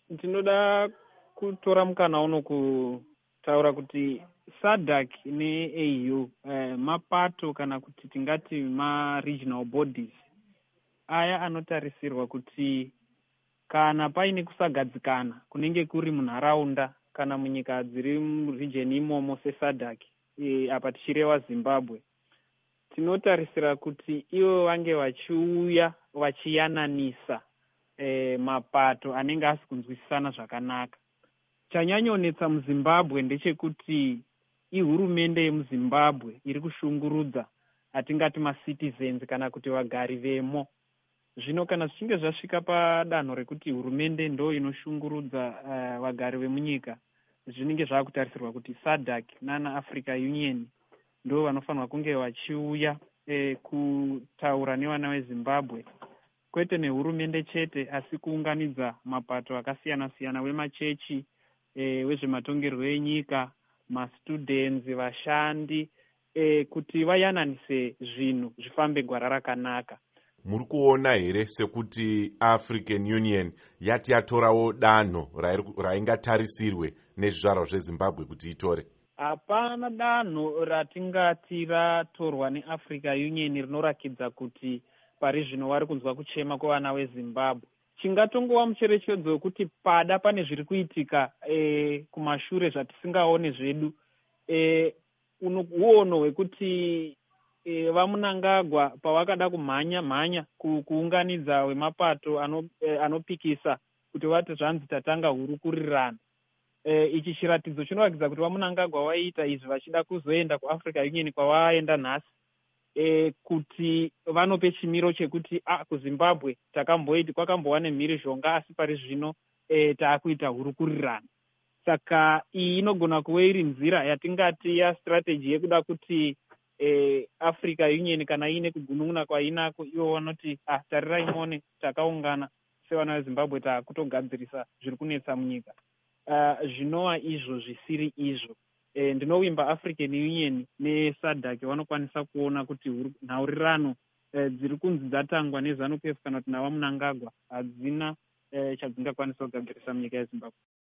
Tinoda kutora mukana uno kutaura kuti SADC neAU mapato kana kuti tingati ma-regional bodies aya anotarisirwa kuti kana paine kusagadzikana kunenge kuri munharaunda kana munyika dziri muregion imomo seSADC, apa tichireva Zimbabwe, tinotarisira kuti ivo vange vachiuya vachiyananisa mapato anenge asi kunzwisisana zvakanaka. Chanyanyonetsa muZimbabwe ndechekuti ihurumende yemuZimbabwe iri kushungurudza atingati macitizens kana kuti vagari vemo. Zvino kana zvichinge zvasvika padanho rekuti hurumende ndo inoshungurudza vagari vemunyika, zvinenge zvakutarisirwa kuti SADC nana Africa Union ndo vanofanirwa kunge vachiuya kutaura nevana veZimbabwe, kwete nehurumende chete asi kuunganidza mapato akasiyana-siyana, wemachechi, wezvematongerwo enyika, mastudents, vashandi, kuti vayananise zvinhu zvifambe gwara rakanaka. Muri kuona here sekuti African Union yati yatorawo danho raingatarisirwe nezvizvarwa zveZimbabwe kuti itore? Hapana danho ratingati ratorwa neAfrica Union rinorakidza kuti pari zvino vari kunzwa kuchema kwevana veZimbabwe. Chingatongova mucherechedzo wekuti pada pane zviri kuitika kumashure zvatisingaone zvedu, uono hwekuti vaMunangagwa pavakada kumhanya kuunganidza wemapato anopikisa kuti vati zvanzi tatanga hurukurirana. Ichi chiratidzo chinoratidza kuti vaMunangagwa vaiita izvi vachida kuzoenda kuAfrica Union kwavaenda nhasi, kuti vanope chimiro chekuti kuZimbabwe takamboiti kwakambowa nemhirizhonga asi pari zvino taakuita hurukurirana. Saka iyi inogona kuve iri nzira yatingati yastrategy yekuda kuti Africa Union kana iine kugunun'una kwainako, ivo vanoti tarirai muone takaungana sevana veZimbabwe taakutogadzirisa zviri kunetsa munyika. Zvinova izvo zvisiri izvo. Ndinovimba African Union neSADC vanokwanisa kuona kuti nhaurirano dziri kunzi dzatangwa neZANU-PF kana kuti navaMunangagwa hadzina chadzingakwanisa kugadzirisa munyika yeZimbabwe.